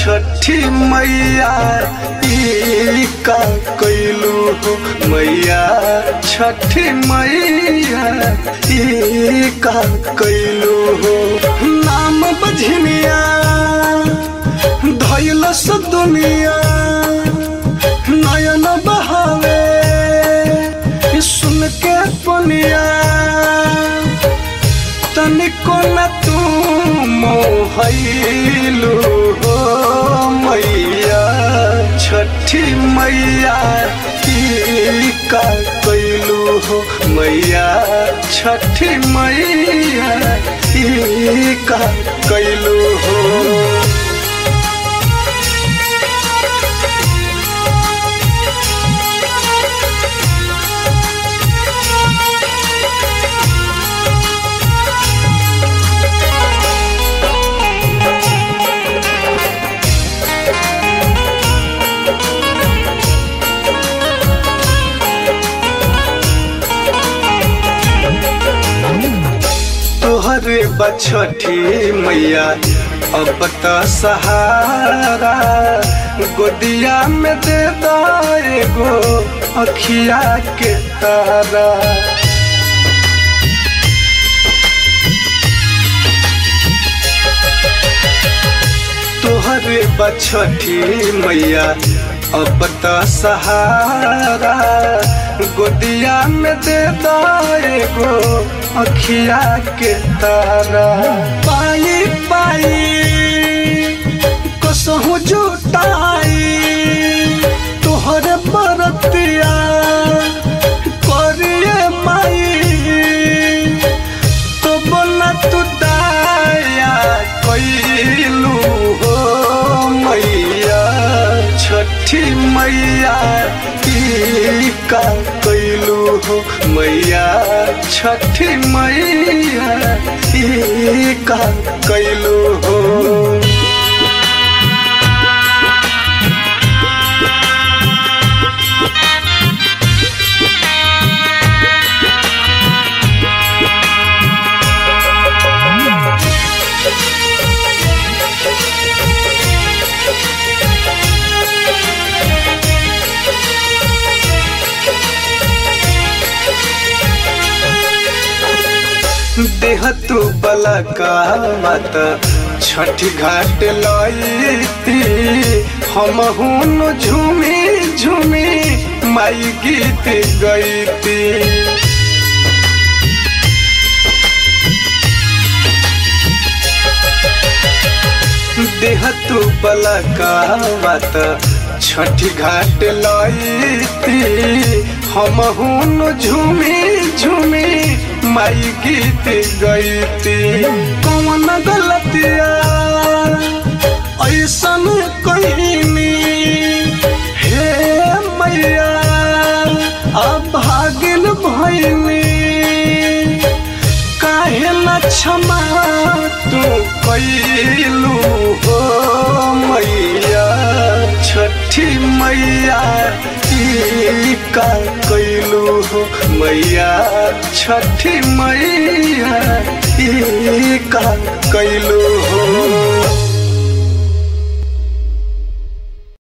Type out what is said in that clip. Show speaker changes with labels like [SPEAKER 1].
[SPEAKER 1] छठी मैया ई का कैलू हो मैया छठी मैया ई का कैलू हो। नाम बझनिया धैलस दुनिया नयन बहावे सुन के पनिया तनिको न तू मोहलू हो मैया छठी मैया ई का कैलू हो मैया छठी मैया ई का कैलू हो। तोहरे बछठी मैया अब त सहारा गोदिया में दे एगो अखिया के तारा। तोहरे बछठी मैया अब त सहारा गोदिया में दे एगो अखिया के तारा। पाई पाई कसहु जुटाई तोहरे बरतिया करिए माई तो बोला तू दाया कैलू हो मैया छठी मैया ई का कैलू हो मैया छठी मैया ई का कैलू हो। देह तू बला का मत छठी घाट लईती हम हुन झूमी झूमी माई गीत गईती। देह तू बला का मत छठी घाट लईती हम हुन झूमी झूमी माई गीत गईती। कौन गलतिया ऐसन कहीनी हे मैया अब भागिल भईनी काहे न क्षमा तू कैलू हो मैया छठी मैया ई का कैलू हो मैया छठी मैया ई का कैलू